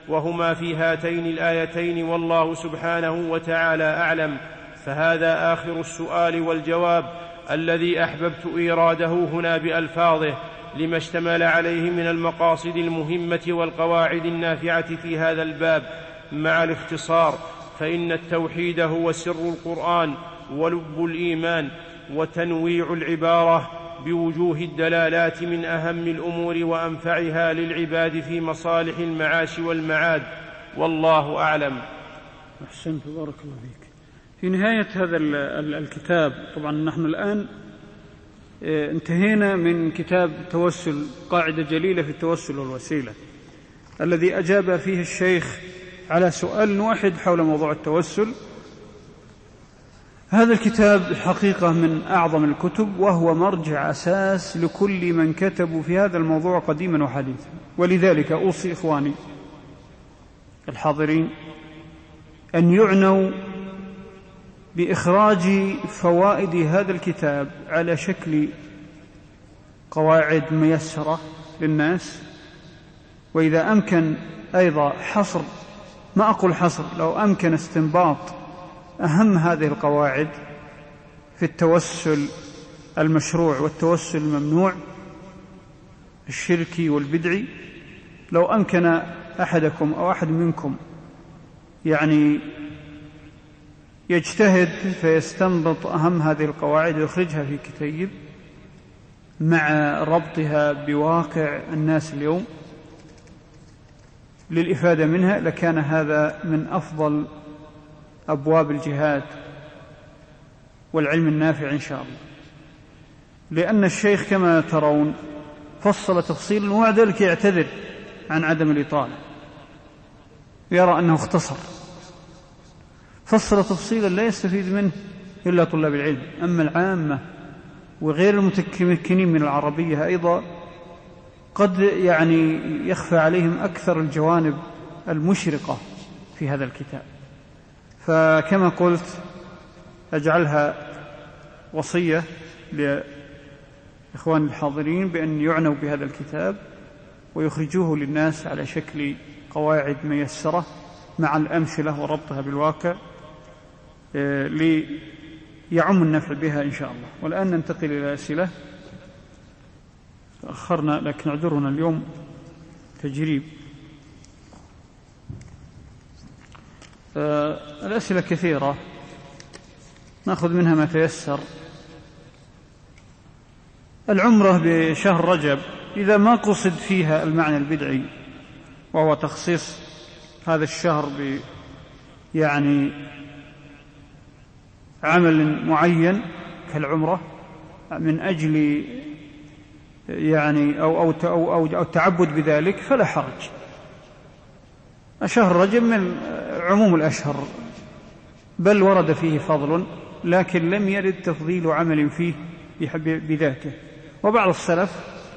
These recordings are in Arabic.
وهما في هاتين الآيتين، والله سبحانه وتعالى أعلم. فهذا آخر السؤال والجواب الذي أحببت إيراده هنا بألفاظه، لما اشتمل عليه من المقاصد المهمة والقواعد النافعة في هذا الباب مع الاختصار. فإن التوحيد هو سر القرآن ولب الإيمان، وتنويع العبارة بوجوه الدلالات من أهم الأمور وأنفعها للعباد في مصالح المعاش والمعاد، والله أعلم. أحسنت، بارك الله فيك. في نهاية هذا الكتاب، طبعا نحن الآن انتهينا من كتاب التوسل، قاعدة جليلة في التوسل والوسيلة، الذي أجاب فيه الشيخ على سؤال واحد حول موضوع التوسل. هذا الكتاب الحقيقة من أعظم الكتب، وهو مرجع أساس لكل من كتبوا في هذا الموضوع قديما وحديثا. ولذلك أوصي إخواني الحاضرين أن يعنوا بإخراج فوائد هذا الكتاب على شكل قواعد ميسرة للناس، وإذا أمكن أيضا حصر، ما أقول حصر، لو أمكن استنباط أهم هذه القواعد في التوسل المشروع والتوسل الممنوع الشركي والبدعي. لو أمكن أحدكم أو أحد منكم يعني يجتهد فيستنبط أهم هذه القواعد ويخرجها في كتيب مع ربطها بواقع الناس اليوم للإفادة منها، لكان هذا من أفضل أبواب الجهاد والعلم النافع إن شاء الله. لأن الشيخ كما ترون فصل تفصيلا، ومع ذلك يعتذر عن عدم الإطالة، يرى أنه اختصر، فصل تفصيلا لا يستفيد منه إلا طلاب العلم. أما العامة وغير المتمكنين من العربية أيضا قد يعني يخفى عليهم أكثر الجوانب المشرقة في هذا الكتاب. فكما قلت أجعلها وصية لإخوان الحاضرين بأن يعنوا بهذا الكتاب ويخرجوه للناس على شكل قواعد ميسرة مع الأمثلة وربطها بالواقع ليعم النفع بها إن شاء الله. والآن ننتقل إلى أسئلة. تأخرنا لكن اعذرنا، اليوم تجريب. الأسئلة كثيرة، نأخذ منها ما تيسر. العمرة بشهر رجب إذا ما قصد فيها المعنى البدعي وهو تخصيص هذا الشهر يعني عمل معين كالعمرة من أجل يعني أو تعبد بذلك فلا حرج. شهر رجب من عموم الأشهر، بل ورد فيه فضل، لكن لم يرد تفضيل عمل فيه بذاته. وبعض السلف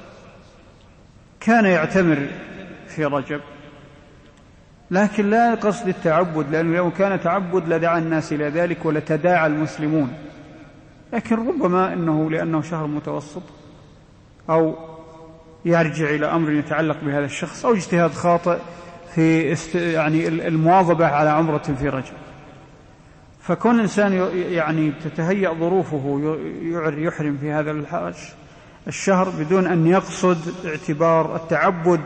كان يعتمر في رجب، لكن لا قصد التعبد، لأنه لو كان تعبد لدعا الناس إلى ذلك ولتداعى المسلمون. لكن ربما لأنه شهر متوسط أو يرجع إلى أمر يتعلق بهذا الشخص، أو اجتهاد خاطئ في يعني المواظبة على عمرة في رجب. فكون الإنسان يعني تتهيأ ظروفه يحرم في هذا الشهر بدون أن يقصد اعتبار التعبد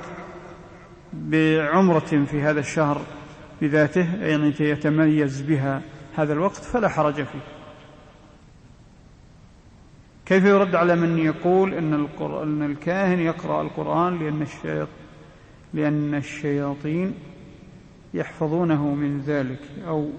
بعمرة في هذا الشهر بذاته، يعني يتميز بها هذا الوقت، فلا حرج فيه. كيف يرد على من يقول أن الكاهن يقرأ القرآن لأن الشياطين يحفظونه من ذلك، أو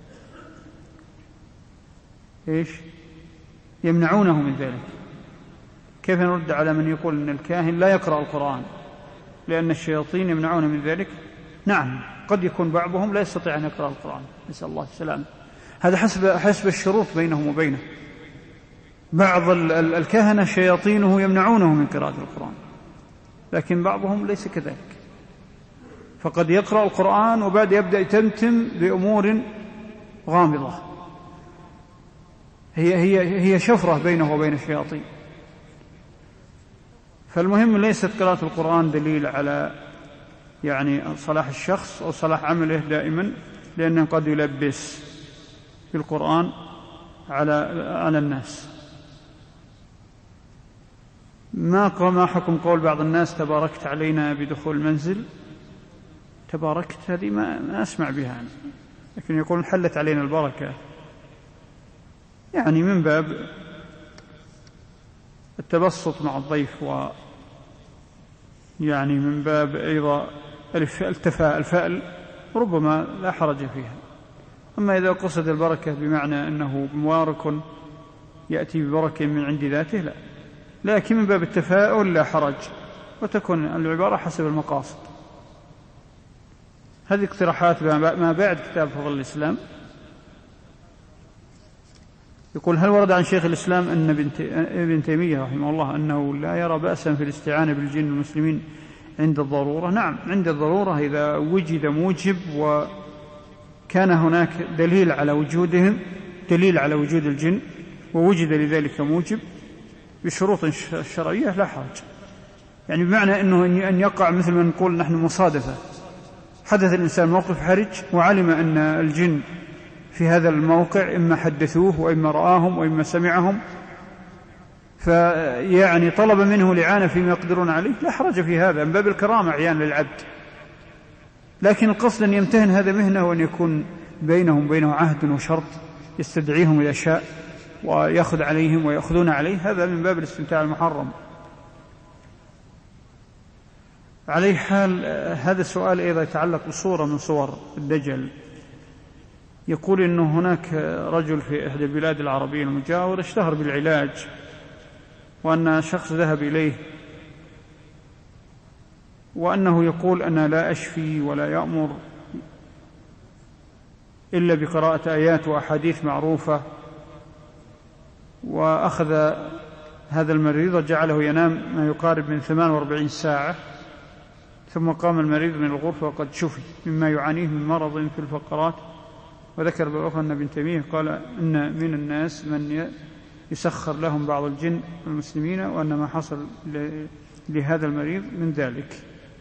يمنعونه من ذلك؟ كيف نرد على من يقول أن الكاهن لا يقرأ القرآن لأن الشياطين يمنعونه من ذلك؟ نعم، قد يكون بعضهم لا يستطيع أن يقرأ القرآن، نسأل الله السلامة. هذا حسب الشروط بينهم وبينه. بعض الكهنة شياطينه يمنعونه من قراءة القرآن، لكن بعضهم ليس كذلك، فقد يقرأ القرآن وبعد يبدأ يتمتم بأمور غامضة هي شفرة بينه وبين الشياطين. فالمهم ليست قراءة القرآن دليل على يعني صلاح الشخص أو صلاح عمله دائما، لأنه قد يلبس بالقرآن على الناس. ما حكم قول بعض الناس تباركت علينا بدخول المنزل؟ تباركت هذه ما أسمع بها أنا، لكن يقولون حلت علينا البركة، يعني من باب التبسط مع الضيف، يعني من باب أيضا الفأل ربما لا حرج فيها. أما إذا قصد البركة بمعنى أنه مبارك يأتي ببركة من عند ذاته لا، لكن من باب التفاؤل لا حرج، وتكون العبارة حسب المقاصد. هذه اقتراحات ما بعد كتاب فضل الإسلام. يقول: هل ورد عن شيخ الإسلام أن ابن تيمية رحمه الله أنه لا يرى بأسا في الاستعانة بالجن المسلمين عند الضرورة؟ نعم، عند الضرورة إذا وجد موجب وكان هناك دليل على وجودهم، دليل على وجود الجن، ووجد لذلك موجب بشروط شرعية لا حرج. يعني بمعنى أنه أن يقع مثل ما نقول نحن مصادفة، حدث الإنسان موقف حرج وعلم أن الجن في هذا الموقع، إما حدثوه وإما رآهم وإما سمعهم، فيعني طلب منه الإعانة فيما يقدرون عليه، لا حرج في هذا، من باب الكرامة عيان للعبد. لكن القصد أن يمتهن هذا مهنة، وأن يكون بينه عهد وشرط يستدعيهم إذا شاء ويأخذ عليهم ويأخذون عليه، هذا من باب الاستمتاع المحرم. عليه حال هذا السؤال أيضا يتعلق بصورة من صور الدجل. يقول إنه هناك رجل في إحدى البلاد العربية المجاورة اشتهر بالعلاج، وأن شخص ذهب إليه وأنه يقول: أنا لا أشفي ولا يأمر إلا بقراءة آيات وأحاديث معروفة، وأخذ هذا المريض وجعله ينام ما يقارب من 48 ساعة، ثم قام المريض من الغرفة وقد شفي مما يعانيه من مرض في الفقرات. وذكر بالأخرى أن ابن تيمية قال أن من الناس من يسخر لهم بعض الجن المسلمين، وأن ما حصل لهذا المريض من ذلك.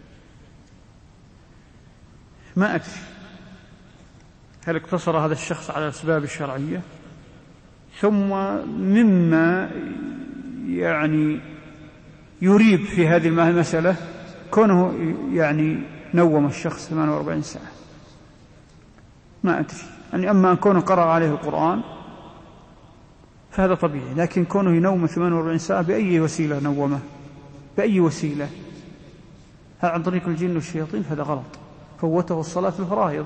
ما أدري هل اقتصر هذا الشخص على الأسباب الشرعية؟ ثم مما يعني يريب في هذه المسألة كونه يعني نوم الشخص 48 ساعة، ما أدري. يعني أما أن كونه قرأ عليه القرآن فهذا طبيعي، لكن كونه ينوم 48 ساعة بأي وسيلة نومه، بأي وسيلة، هل عن طريق الجن والشياطين؟ هذا غلط. فوته الصلاة في الفرائض،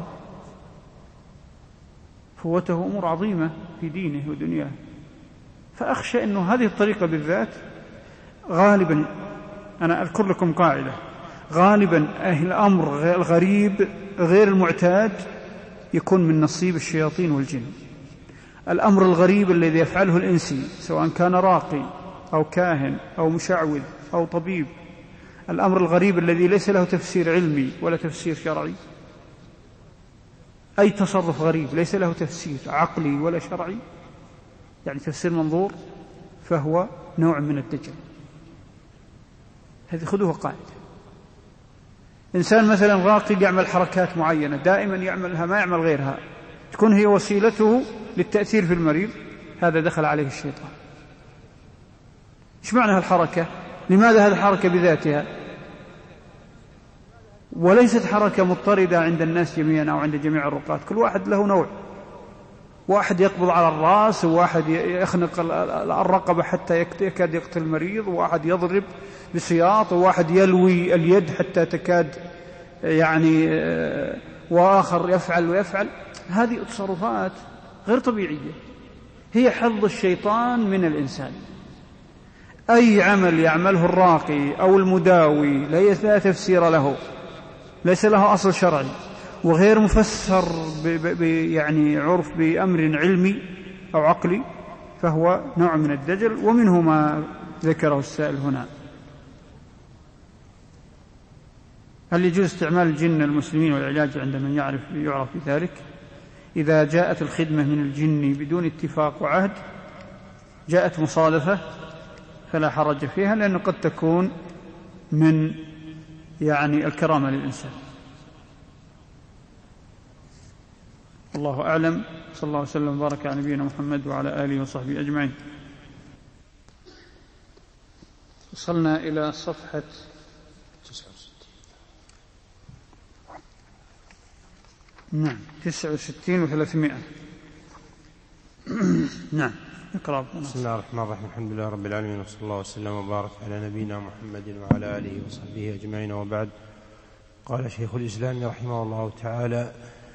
فوته أمور عظيمة في دينه ودنياه. فأخشى أنه هذه الطريقة بالذات غالبا، أنا أذكر لكم قاعدة، غالبا الأمر الغريب غير المعتاد يكون من نصيب الشياطين والجن. الأمر الغريب الذي يفعله الإنسي، سواء كان راقي أو كاهن أو مشعوذ أو طبيب، الأمر الغريب الذي ليس له تفسير علمي ولا تفسير شرعي، أي تصرف غريب ليس له تفسير عقلي ولا شرعي، يعني تفسير منظور، فهو نوع من الدجل. هذه خذوها قاعدة. إنسان مثلا راقي يعمل حركات معينة دائما يعملها، ما يعمل غيرها، تكون هي وسيلته للتأثير في المريض، هذا دخل عليه الشيطان. إيش معنى هالحركة؟ لماذا هذه الحركة بذاتها؟ وليست حركة مضطردة عند الناس جميعا أو عند جميع الرقاة، كل واحد له نوع. واحد يقبض على الرأس، وواحد يخنق الرقبة حتى يكاد يقتل المريض، وواحد يضرب بسياط، وواحد يلوي اليد حتى تكاد يعني، وآخر يفعل ويفعل. هذه تصرفات غير طبيعية، هي حظ الشيطان من الإنسان. أي عمل يعمله الراقي أو المداوي لا تفسير له، ليس له أصل شرعي، وغير مفسر يعني عرف بأمر علمي أو عقلي، فهو نوع من الدجل، ومنه ما ذكره السائل هنا. هل يجوز استعمال الجن المسلمين والعلاج عند من يعرف بذلك؟ إذا جاءت الخدمة من الجن بدون اتفاق وعهد، جاءت مصادفة، فلا حرج فيها، لأنه قد تكون من يعني الكرامة للإنسان. الله أعلم. صلى الله عليه وسلم وبارك على نبينا محمد وعلى آله وصحبه أجمعين. وصلنا إلى صفحة 69 و300. نعم اقرأ. بسم الله الرحمن الرحيم. الحمد لله رب العالمين، وصلى الله وسلم وبارك على نبينا محمد وعلى آله وصحبه أجمعين، وبعد. قال شيخ الإسلام رحمه الله تعالى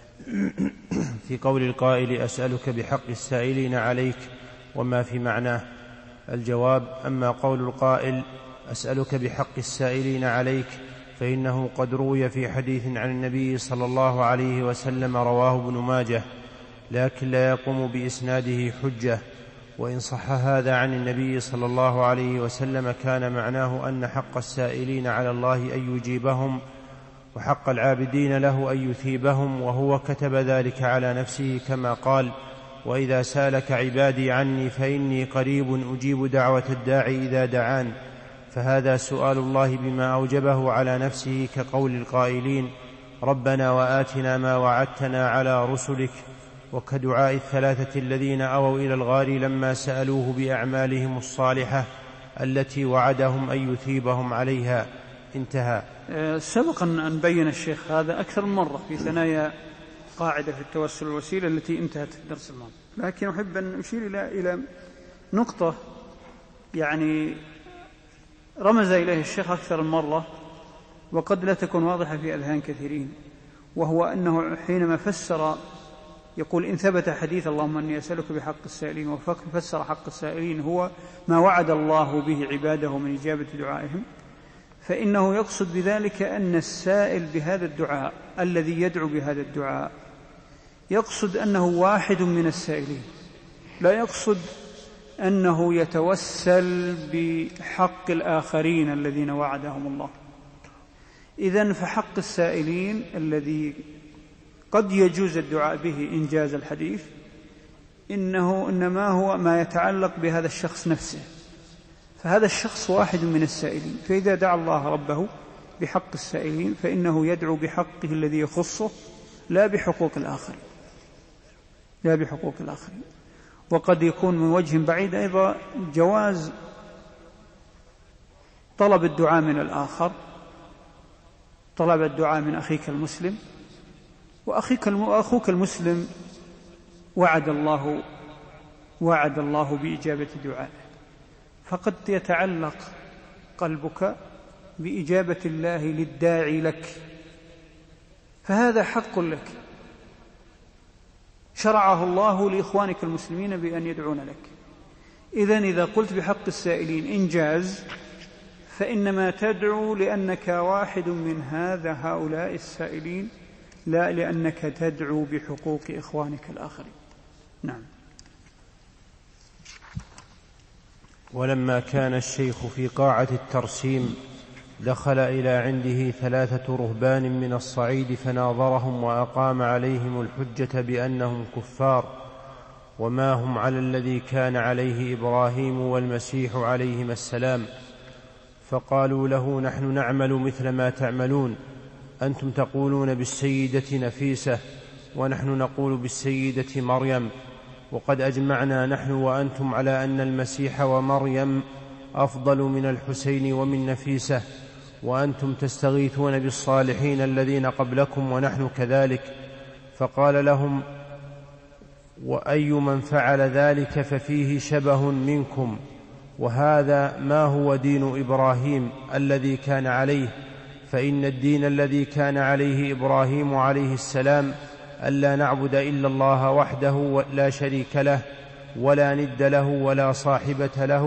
في قول القائل: أسألك بحق السائلين عليك، وما في معناه. الجواب: أما قول القائل أسألك بحق السائلين عليك فإنه قد روي في حديث عن النبي صلى الله عليه وسلم رواه ابن ماجه، لكن لا يقوم بإسناده حجة، وإن صح هذا عن النبي صلى الله عليه وسلم كان معناه أن حق السائلين على الله أن يجيبهم، وحق العابدين له أن يثيبهم، وهو كتب ذلك على نفسه كما قال: وإذا سالك عبادي عني فإني قريب أجيب دعوة الداعي إذا دعان. فهذا سؤال الله بما أوجبه على نفسه، كقول القائلين: ربنا وآتنا ما وعدتنا على رسلك، وكدعاء الثلاثة الذين أووا إلى الغار لما سألوه بأعمالهم الصالحة التي وعدهم أن يثيبهم عليها. انتهى. سبق أن بين الشيخ هذا أكثر من مرة في ثنايا قاعدة في التوسل الوسيلة التي انتهت في الدرس الماضي، لكن أحب أن أشير إلى نقطة يعني رمز إليه الشيخ أكثر من مرة وقد لا تكون واضحة في أذهان كثيرين، وهو أنه حينما فسر يقول: إن ثبت حديث اللهم أني أسألك بحق السائلين، وفسر حق السائلين هو ما وعد الله به عباده من إجابة دعائهم، فإنه يقصد بذلك أن السائل بهذا الدعاء الذي يدعو بهذا الدعاء يقصد أنه واحد من السائلين، لا يقصد أنه يتوسل بحق الآخرين الذين وعدهم الله. إذن فحق السائلين الذي قد يجوز الدعاء به إنجاز الحديث إنما هو ما يتعلق بهذا الشخص نفسه، فهذا الشخص واحد من السائلين، فإذا دعا الله ربه بحق السائلين فإنه يدعو بحقه الذي يخصه لا بحقوق الآخرين. وقد يكون من وجه بعيد أيضا جواز طلب الدعاء من الآخر، طلب الدعاء من أخيك المسلم، وأخوك المسلم وعد الله بإجابة دعائه، فقد يتعلق قلبك بإجابة الله للداعي لك، فهذا حق لك شرعه الله لإخوانك المسلمين بأن يدعون لك. إذن إذا قلت بحق السائلين إنجاز، فإنما تدعو لأنك واحد من هؤلاء السائلين، لا لأنك تدعو بحقوق إخوانك الآخرين. نعم. ولما كان الشيخ في قاعة الترسيم دخل إلى عنده 3 رهبان من الصعيد فناظرهم وأقام عليهم الحجة بأنهم كفار، وما هم على الذي كان عليه إبراهيم والمسيح عليهما السلام، فقالوا له: نحن نعمل مثل ما تعملون، أنتم تقولون بالسيدة نفيسة ونحن نقول بالسيدة مريم، وقد أجمعنا نحن وأنتم على أن المسيح ومريم أفضل من الحسين ومن نفيسة، وأنتم تستغيثون بالصالحين الذين قبلكم ونحن كذلك. فقال لهم: وأي من فعل ذلك ففيه شبه منكم، وهذا ما هو دين إبراهيم الذي كان عليه، فإن الدين الذي كان عليه إبراهيم عليه السلام ألا نعبد إلا الله وحده لا شريك له، ولا ند له ولا صاحبة له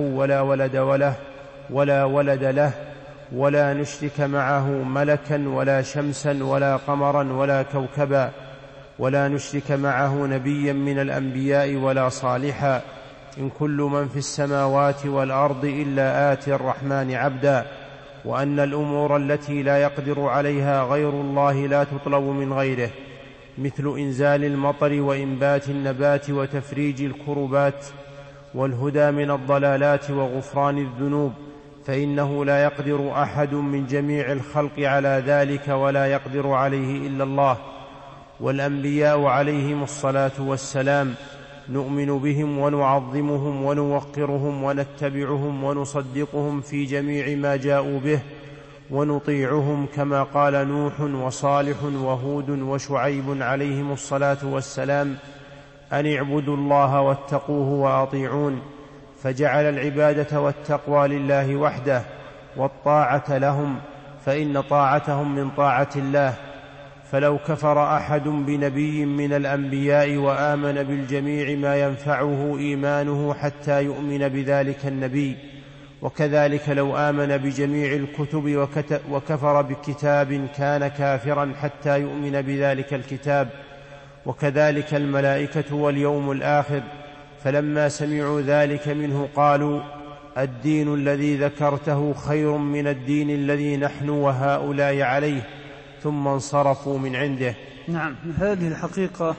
ولا ولد له، ولا نشرك معه ملكا ولا شمسا ولا قمرا ولا كوكبا، ولا نشرك معه نبيا من الأنبياء ولا صالحا، إن كل من في السماوات والأرض إلا آتي الرحمن عبدا، وأن الأمور التي لا يقدر عليها غير الله لا تطلب من غيره، مثل إنزال المطر وإنبات النبات وتفريج الكربات والهدى من الضلالات وغفران الذنوب، فإنه لا يقدر أحد من جميع الخلق على ذلك ولا يقدر عليه إلا الله، والأنبياء عليهم الصلاة والسلام نؤمن بهم ونعظمهم ونوقرهم ونتبعهم ونصدقهم في جميع ما جاءوا به، ونطيعهم كما قال نوح وصالح وهود وشعيب عليهم الصلاة والسلام أن اعبدوا الله واتقوه وأطيعون، فجعل العبادة والتقوى لله وحده والطاعة لهم، فإن طاعتهم من طاعة الله. فلو كفر أحد بنبي من الأنبياء وآمن بالجميع ما ينفعه إيمانه حتى يؤمن بذلك النبي، وكذلك لو آمن بجميع الكتب وكفر بكتاب كان كافرا حتى يؤمن بذلك الكتاب، وكذلك الملائكة واليوم الآخر. فلما سمعوا ذلك منه قالوا الدين الذي ذكرته خير من الدين الذي نحن وهؤلاء عليه، ثم انصرفوا من عنده. نعم، هذه الحقيقة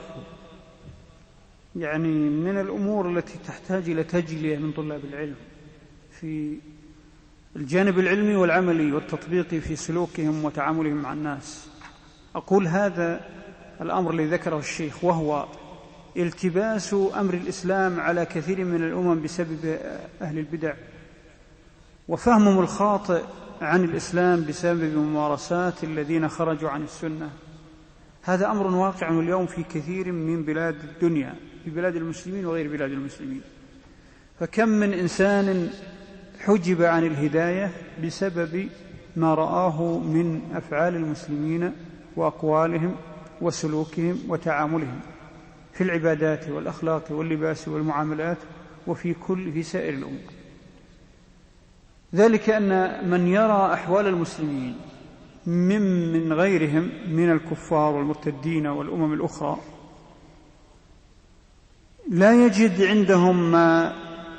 يعني من الأمور التي تحتاج إلى تجلية من طلاب العلم في الجانب العلمي والعملي والتطبيقي في سلوكهم وتعاملهم مع الناس. أقول هذا الأمر الذي ذكره الشيخ، وهو التباس أمر الإسلام على كثير من الأمم بسبب أهل البدع، وفهمهم الخاطئ عن الإسلام بسبب ممارسات الذين خرجوا عن السنة. هذا أمر واقع اليوم في كثير من بلاد الدنيا، في بلاد المسلمين وغير بلاد المسلمين. فكم من إنسان حجب عن الهداية بسبب ما رآه من أفعال المسلمين وأقوالهم وسلوكهم وتعاملهم في العبادات والأخلاق واللباس والمعاملات في سائر الأمور. ذلك أن من يرى أحوال المسلمين من غيرهم من الكفار والمرتدين والأمم الأخرى لا يجد عندهم ما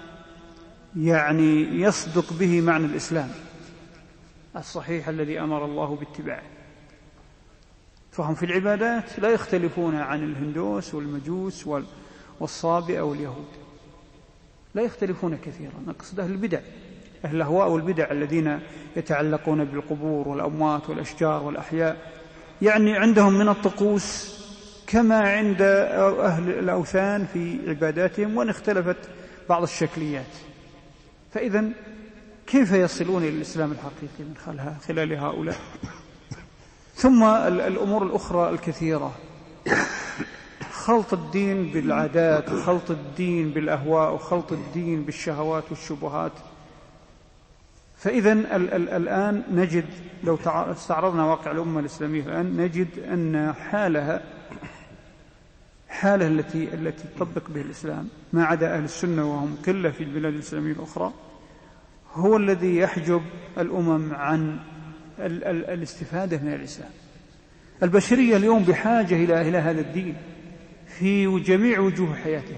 يعني يصدق به معنى الإسلام الصحيح الذي أمر الله باتباعه. فهم في العبادات لا يختلفون عن الهندوس والمجوس والصابئة واليهود، لا يختلفون كثيرا. نقصد أهل البدع، أهل الأهواء والبدع الذين يتعلقون بالقبور والأموات والأشجار والأحياء، يعني عندهم من الطقوس كما عند أهل الأوثان في عباداتهم، وإن اختلفت بعض الشكليات. فإذن كيف يصلون إلى الإسلام الحقيقي من خلال هؤلاء؟ ثم الأمور الأخرى الكثيرة، خلط الدين بالعادات، وخلط الدين بالأهواء، وخلط الدين بالشهوات والشبهات. فإذن الآن نجد، لو استعرضنا واقع الأمة الإسلامية الآن، نجد أن حالة التي تطبق به الإسلام ما عدا أهل السنة وهم قلة في البلاد الإسلامية الأخرى، هو الذي يحجب الأمم عن الاستفادة من الإسلام. البشرية اليوم بحاجة إلى هذا الدين في جميع وجوه حياتها.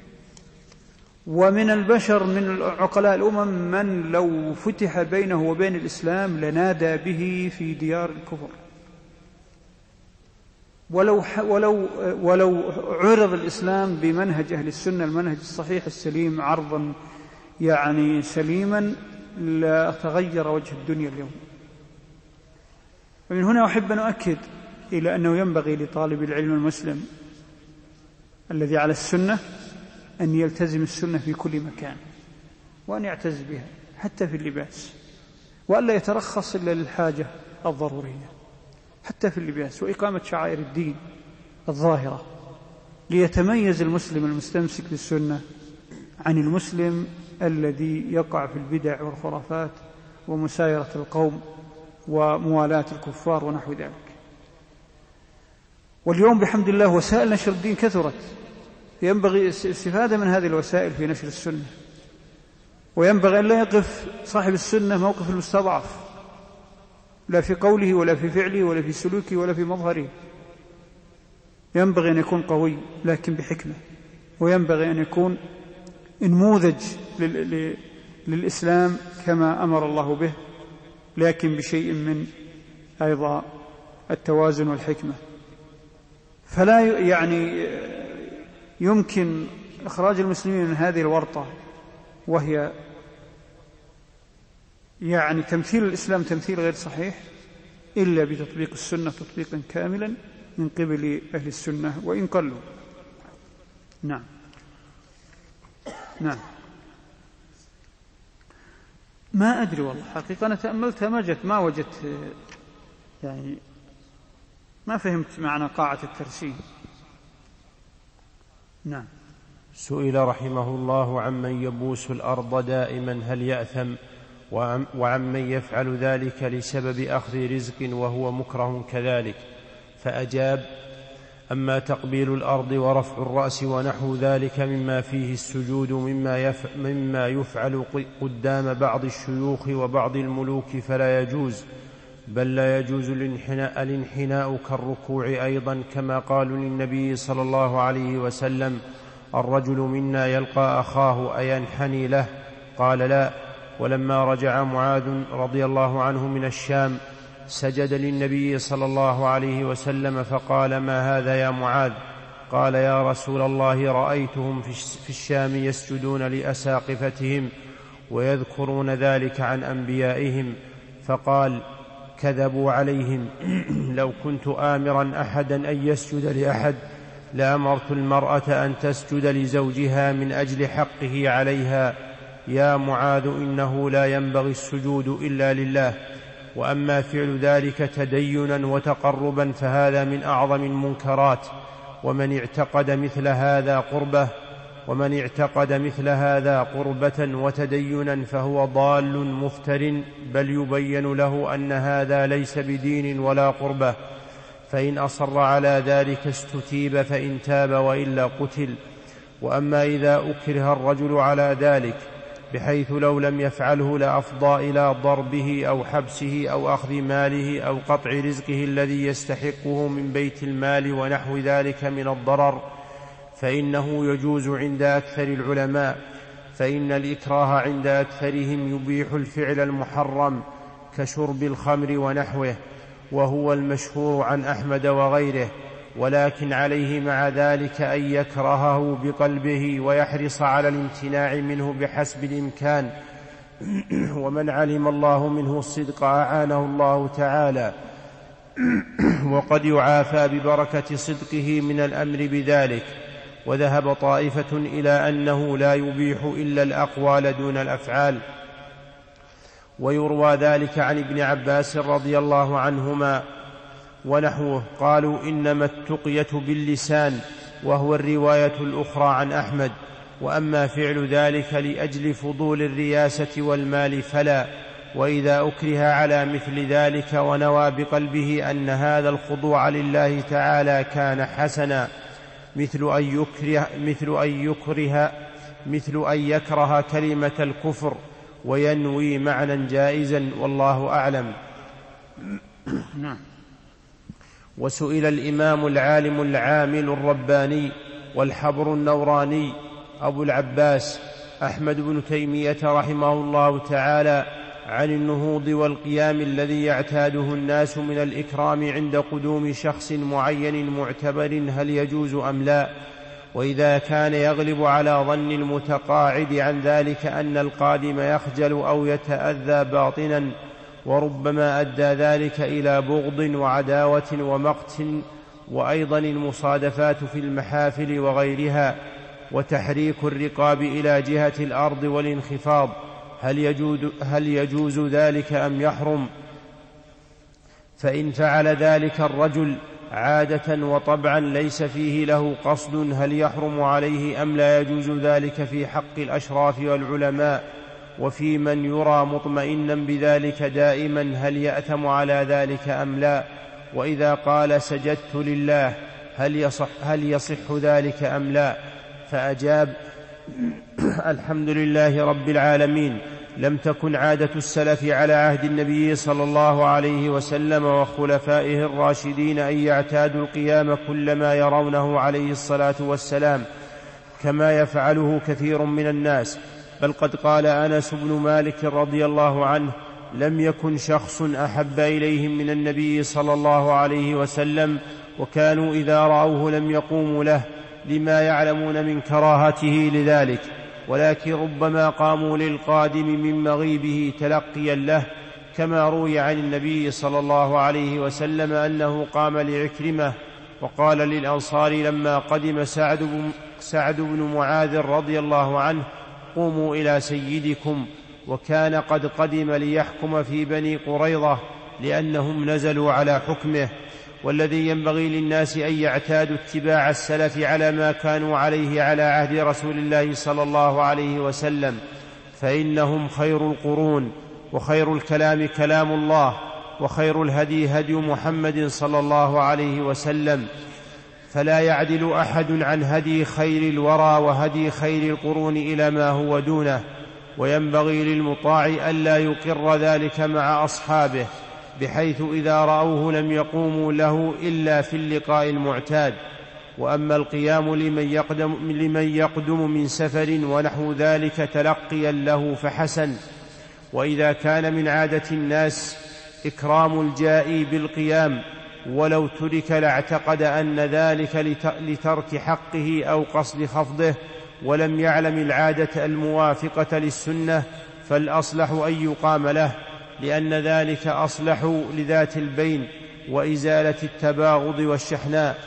ومن البشر من عقلاء الأمم من لو فتح بينه وبين الإسلام لنادى به في ديار الكفر، ولو عرض الإسلام بمنهج أهل السنة، المنهج الصحيح السليم، عرضا يعني سليما، لا تغير وجه الدنيا اليوم. ومن هنا أحب أن أؤكد إلى أنه ينبغي لطالب العلم المسلم الذي على السنة أن يلتزم السنة في كل مكان، وأن يعتز بها حتى في اللباس، وألا يترخص إلا للحاجة الضرورية حتى في اللباس، وإقامة شعائر الدين الظاهرة، ليتميز المسلم المستمسك بالسنة عن المسلم الذي يقع في البدع والخرافات ومسايرة القوم وموالاة الكفار ونحو ذلك. واليوم بحمد الله وسائل نشر الدين كثرت، ينبغي الاستفادة من هذه الوسائل في نشر السنة، وينبغي أن لا يقف صاحب السنة موقف المستضعف، لا في قوله ولا في فعله ولا في سلوكه ولا في مظهره. ينبغي أن يكون قوي لكن بحكمة، وينبغي أن يكون نموذج للإسلام كما أمر الله به، لكن بشيء من أيضا التوازن والحكمة. فلا يعني يمكن إخراج المسلمين من هذه الورطة، وهي يعني تمثيل الإسلام تمثيل غير صحيح، إلا بتطبيق السنة تطبيقا كاملا من قبل أهل السنة وإن قلوا. نعم. ما أدري والله حقيقة، أنا تأملتها ما وجدت، يعني ما فهمت معنى قاعة الترسيم. نعم. سئل رحمه الله عمن يبوس الأرض دائما هل يأثم، وعمن يفعل ذلك لسبب أخذ رزق وهو مكره كذلك، فأجاب: أما تقبيل الأرض ورفع الرأس ونحو ذلك مما فيه السجود مما يفعل قدام بعض الشيوخ وبعض الملوك فلا يجوز، بل لا يجوز الانحناء كالركوع أيضا، كما قالوا للنبي صلى الله عليه وسلم: الرجل منا يلقى أخاه أينحني له؟ قال: لا. ولما رجع معاذ رضي الله عنه من الشام سجد للنبي صلى الله عليه وسلم فقال: ما هذا يا معاذ؟ قال: يا رسول الله، رأيتهم في الشام يسجدون لأساقفتهم ويذكرون ذلك عن أنبيائهم. فقال: كذبوا عليهم. لو كنت آمرا أحدا أن يسجد لأحد لأمرت المرأة أن تسجد لزوجها من أجل حقه عليها. يا معاذ، إنه لا ينبغي السجود إلا لله، وأما فعل ذلك تدينا وتقربا فهذا من أعظم المنكرات، ومن اعتقد مثل هذا قربة وتدينا فهو ضال مفتر، بل يبين له أن هذا ليس بدين ولا قربة، فإن أصر على ذلك استتيب فإن تاب وإلا قتل. وأما إذا أكره الرجل على ذلك بحيث لو لم يفعله لأفضى إلى ضربه أو حبسه أو أخذ ماله أو قطع رزقه الذي يستحقه من بيت المال ونحو ذلك من الضرر، فإنه يجوز عند أكثر العلماء، فإن الإكراه عند أكثرهم يبيح الفعل المحرم كشرب الخمر ونحوه، وهو المشهور عن أحمد وغيره، ولكن عليه مع ذلك أن يكرهه بقلبه ويحرص على الامتناع منه بحسب الإمكان. ومن علم الله منه الصدق أعانه الله تعالى، وقد يعافى ببركة صدقه من الأمر بذلك. وذهب طائفة إلى أنه لا يبيح إلا الأقوال دون الأفعال، ويروى ذلك عن ابن عباس رضي الله عنهما ونحوه، قالوا: إنما التقية باللسان، وهو الرواية الأخرى عن أحمد. وأما فعل ذلك لأجل فضول الرياسة والمال فلا. وإذا أكره على مثل ذلك ونوى بقلبه أن هذا الخضوع لله تعالى كان حسنا، مثل أن يكره كلمة الكفر وينوي معنى جائزا، والله أعلم. وسئل الإمام العالم العامل الرباني والحبر النوراني أبو العباس أحمد بن تيمية رحمه الله تعالى عن النهوض والقيام الذي يعتاده الناس من الإكرام عند قدوم شخص معين معتبر هل يجوز أم لا، وإذا كان يغلب على ظن المتقاعد عن ذلك أن القادم يخجل أو يتأذى باطنا، وربما أدى ذلك إلى بغض وعداوة ومقت، وأيضا المصادفات في المحافل وغيرها، وتحريك الرقاب إلى جهة الأرض والانخفاض، هل يجوز ذلك أم يحرم؟ فإن فعل ذلك الرجل عادة وطبعا ليس فيه له قصد هل يحرم عليه أم لا يجوز ذلك في حق الأشراف والعلماء، وفي من يرى مطمئنا بذلك دائما هل يأثم على ذلك أم لا؟ وإذا قال سجدت لله هل يصح ذلك أم لا؟ فأجاب: الحمد لله رب العالمين، لم تكن عادة السلف على عهد النبي صلى الله عليه وسلم وخلفائه الراشدين أن يعتادوا القيام كلما يرونه عليه الصلاة والسلام كما يفعله كثير من الناس، بل قد قال أنس بن مالك رضي الله عنه: لم يكن شخص أحب إليهم من النبي صلى الله عليه وسلم، وكانوا إذا رأوه لم يقوموا له لما يعلمون من كراهته لذلك، ولكن ربما قاموا للقادم من مغيبه تلقيا له، كما روي عن النبي صلى الله عليه وسلم أنه قام لعكرمة وقال للأنصار لما قدم سعد بن معاذ رضي الله عنه: قوموا إلى سيدكم. وكان قد قدم ليحكم في بني قريظة لأنهم نزلوا على حكمه. والذي ينبغي للناس أن يعتادوا اتباع السلف على ما كانوا عليه على عهد رسول الله صلى الله عليه وسلم، فإنهم خير القرون، وخير الكلام كلام الله، وخير الهدي هدي محمد صلى الله عليه وسلم، فلا يعدل أحد عن هدي خير الورى وهدي خير القرون إلى ما هو دونه. وينبغي للمطاع ألا يقر ذلك مع أصحابه، بحيث إذا رأوه لم يقوموا له إلا في اللقاء المعتاد. وأما القيام لمن يقدم من سفر ونحو ذلك تلقيا له فحسن. وإذا كان من عادة الناس إكرام الجائي بالقيام ولو ترك لاعتقد أن ذلك لترك حقه أو قصد خفضه، ولم يعلم العادة الموافقة للسنة، فالأصلح أن يقام له، لأن ذلك أصلح لذات البين وإزالة التباغض والشحناء.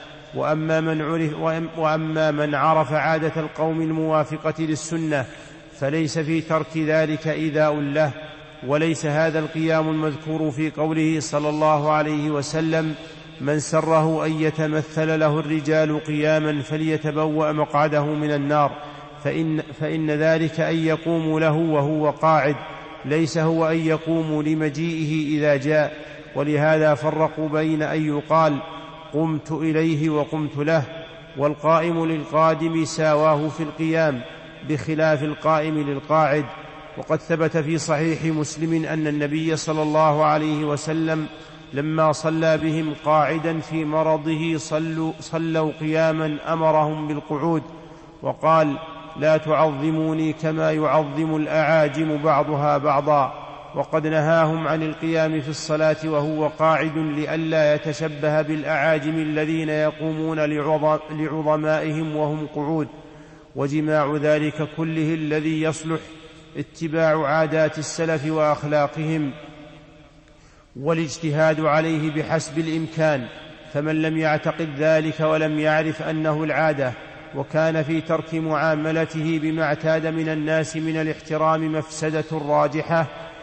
وأما من عرف عادة القوم الموافقة للسنة فليس في ترك ذلك إيذاء له. وليس هذا القيام المذكور في قوله صلى الله عليه وسلم: من سره أن يتمثل له الرجال قياما فليتبوأ مقعده من النار، فإن ذلك أن يقوم له وهو قاعد، ليس هو أن يقوم لمجيئه إذا جاء. ولهذا فرقوا بين أن يقال قمت إليه وقمت له، والقائم للقادم ساواه في القيام، بخلاف القائم للقاعد. وقد ثبت في صحيح مسلم أن النبي صلى الله عليه وسلم لما صلى بهم قاعدا في مرضه صلوا قياما أمرهم بالقعود، وقال: لا تعظموني كما يعظم الأعاجم بعضها بعضا. وقد نهاهم عن القيام في الصلاة وهو قاعد لئلا يتشبه بالأعاجم الذين يقومون لعظمائهم وهم قعود. وجماع ذلك كله الذي يصلح اتباع عادات السلف وأخلاقهم والاجتهاد عليه بحسب الإمكان. فمن لم يعتقد ذلك ولم يعرف أنه العادة، وكان في ترك معاملته بما اعتاد من الناس من الاحترام مفسدة راجحة،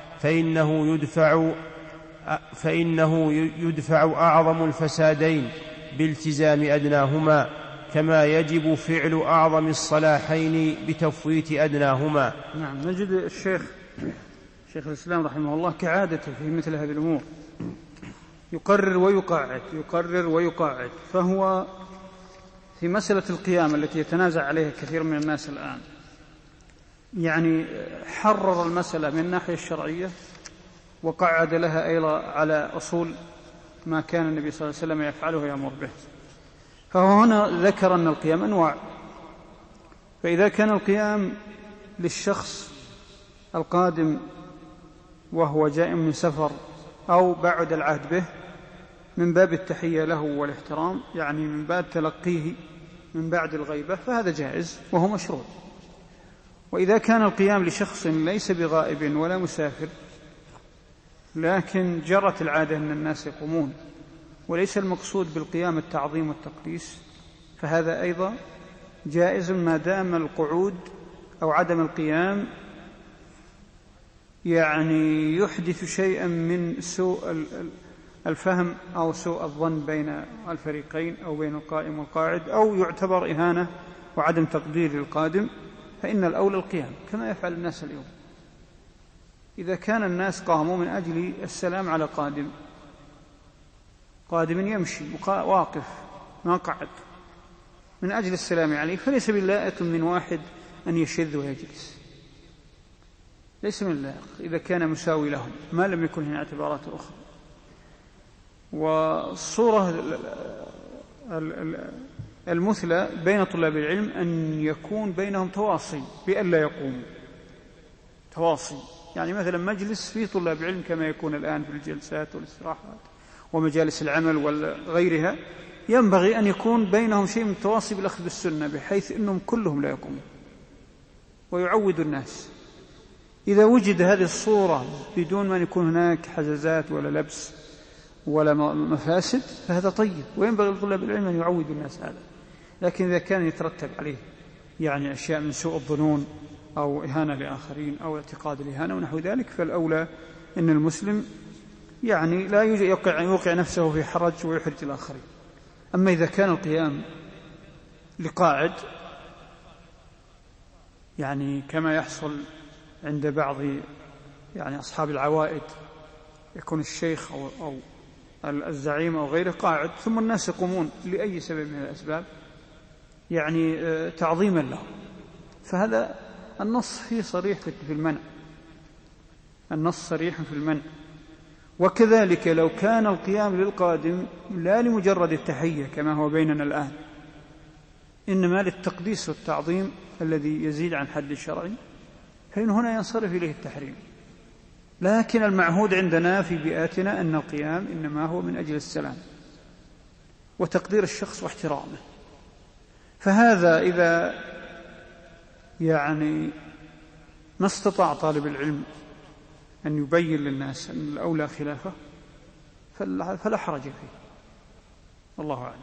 فإنه يدفع أعظم الفسادين بالتزام أدناهما، كما يجب فعل أعظم الصلاحين بتفويت أدناهما. نعم. نجد شيخ الإسلام رحمه الله كعادته في مثل هذه الأمور يقرر ويقعد. فهو في مسألة القيام التي يتنازع عليها كثير من الناس الآن، يعني حرر المسألة من الناحية الشرعية وقعد لها أيضا على أصول ما كان النبي صلى الله عليه وسلم يفعله ويأمر به. فهو هنا ذكر أن القيام أنواع. فإذا كان القيام للشخص القادم وهو جاء من سفر أو بعد العهد به من باب التحية له والاحترام، يعني من باب تلقيه من بعد الغيبة، فهذا جائز وهو مشروع. وإذا كان القيام لشخص ليس بغائب ولا مسافر، لكن جرت العادة أن الناس يقومون وليس المقصود بالقيام التعظيم والتقديس، فهذا أيضا جائز ما دام القعود أو عدم القيام يعني يحدث شيئا من سوء الفهم أو سوء الظن بين الفريقين أو بين القائم والقاعد، أو يعتبر إهانة وعدم تقدير للقادم، فإن الأولى القيام كما يفعل الناس اليوم. إذا كان الناس قاموا من أجل السلام على قادم يمشي واقف ما قعد من أجل السلام عليه، فليس باللائق من واحد أن يشذ ويجلس، ليس من اللائق إذا كان مساوي لهم، ما لم يكن هنا اعتبارات أخرى. والصورة المثلى بين طلاب العلم أن يكون بينهم تواصي بأن لا يقوموا، تواصي يعني مثلا مجلس فيه طلاب علم كما يكون الآن في الجلسات والاستراحات ومجالس العمل وغيرها، ينبغي أن يكون بينهم شيء من التواصي بالأخذ بالسنة، بحيث أنهم كلهم لا يقومون ويعودوا الناس. إذا وجد هذه الصورة بدون ما يكون هناك حزازات ولا لبس ولا مفاسد فهذا طيب، وينبغي لطلاب العلم أن يعودوا الناس هذا. لكن إذا كان يترتب عليه يعني أشياء من سوء الظنون أو إهانة لآخرين أو اعتقاد الإهانة ونحو ذلك، فالأولى أن المسلم يعني لا يوقع نفسه في حرج ويحرج الآخرين. أما إذا كان القيام لقاعد يعني كما يحصل عند بعض يعني أصحاب العوائد، يكون الشيخ أو الزعيم أو غيره قاعد ثم الناس يقومون لأي سبب من الأسباب يعني تعظيما له، فهذا النص فيه صريح في المنع، النص صريح في المنع. وكذلك لو كان القيام للقادم لا لمجرد التحية كما هو بيننا الآن، إنما للتقديس والتعظيم الذي يزيد عن حد الشرعي، فإن هنا ينصرف إليه التحريم. لكن المعهود عندنا في بيئاتنا أن القيام إنما هو من أجل السلام وتقدير الشخص واحترامه. فهذا إذا يعني ما استطاع طالب العلم أن يبين للناس أن الأولى خلافه فلا حرج فيه، والله أعلم.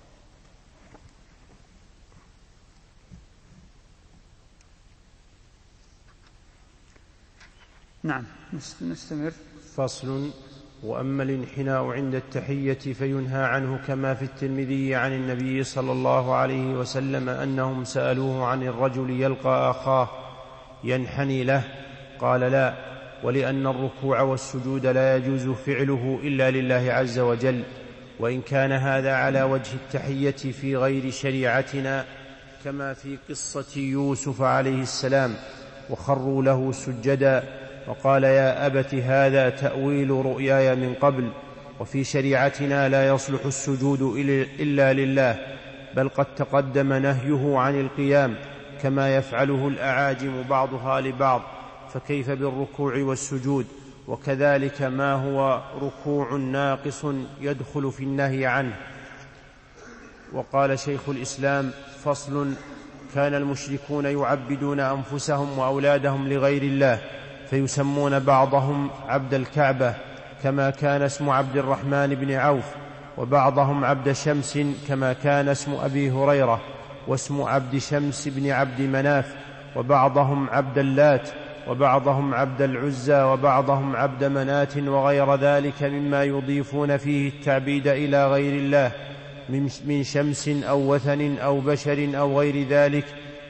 نعم نستمر. فصل: وأما الانحناء عند التحية فينهى عنه، كما في الترمذي عن النبي صلى الله عليه وسلم أنهم سألوه عن الرجل يلقى أخاه ينحني له قال لا، ولأن الركوع والسجود لا يجوز فعله إلا لله عز وجل، وإن كان هذا على وجه التحية في غير شريعتنا، كما في قصة يوسف عليه السلام وخروا له سجدا وقال يا أبت هذا تأويل رؤياي من قبل، وفي شريعتنا لا يصلح السجود إلا لله، بل قد تقدم نهيه عن القيام كما يفعله الأعاجم بعضها لبعض، فكيف بالركوع والسجود؟ وكذلك ما هو ركوع ناقص يدخل في النهي عنه. وقال شيخ الإسلام: فصل: كان المشركون يعبدون أنفسهم وأولادهم لغير الله، فيسمون بعضهم عبد الكعبة كما كان اسم عبد الرحمن بن عوف، وبعضهم عبد شمس كما كان اسم أبي هريرة واسم عبد شمس بن عبد مناف، وبعضهم عبد اللات، وبعضهم عبد العزى، وبعضهم عبد منات، وغير ذلك مما يضيفون فيه التعبيد إلى غير الله من شمس أو وثن أو بشر أو غير ذلك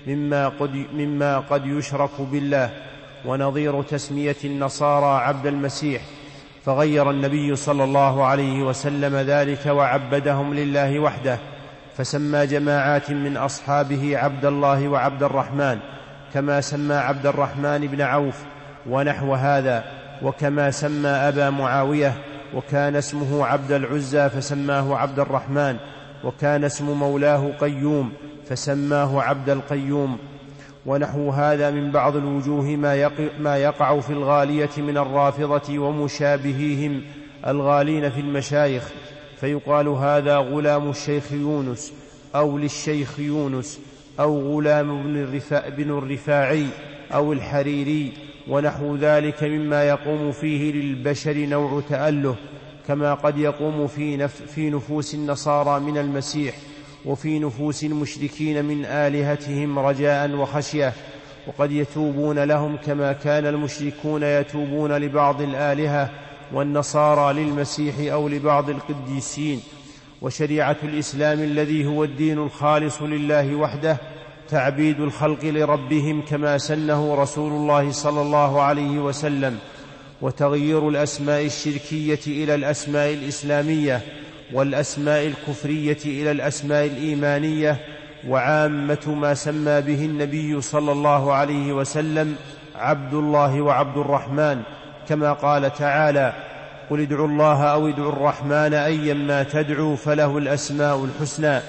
مما قد يشرك بالله. ونظير تسمية النصارى عبد المسيح، فغير النبي صلى الله عليه وسلم ذلك وعبدهم لله وحده، فسمى جماعات من أصحابه عبد الله وعبد الرحمن، كما سمى عبد الرحمن بن عوف ونحو هذا، وكما سمى أبا معاوية وكان اسمه عبد العزى فسماه عبد الرحمن، وكان اسم مولاه قيوم فسماه عبد القيوم، ونحو هذا من بعض الوجوه ما يقع في الغالية من الرافضة ومشابهيهم الغالين في المشايخ، فيقال هذا غلام الشيخ يونس أو للشيخ يونس أو غلام بن الرفاعي أو الحريري، ونحو ذلك مما يقوم فيه للبشر نوع تأله، كما قد يقوم في نفوس النصارى من المسيح، وفي نفوس المشركين من آلهتهم رجاء وخشية، وقد يتوبون لهم كما كان المشركون يتوبون لبعض الآلهة، والنصارى للمسيح أو لبعض القديسين. وشريعة الإسلام الذي هو الدين الخالص لله وحده تعبيد الخلق لربهم كما سنه رسول الله صلى الله عليه وسلم، وتغيير الأسماء الشركية إلى الأسماء الإسلامية، والأسماء الكفرية إلى الأسماء الإيمانية، وعامة ما سمى به النبي صلى الله عليه وسلم عبد الله وعبد الرحمن، كما قال تعالى: قل ادعوا الله أو ادعوا الرحمن أيما تدعوا فله الأسماء الحسنى،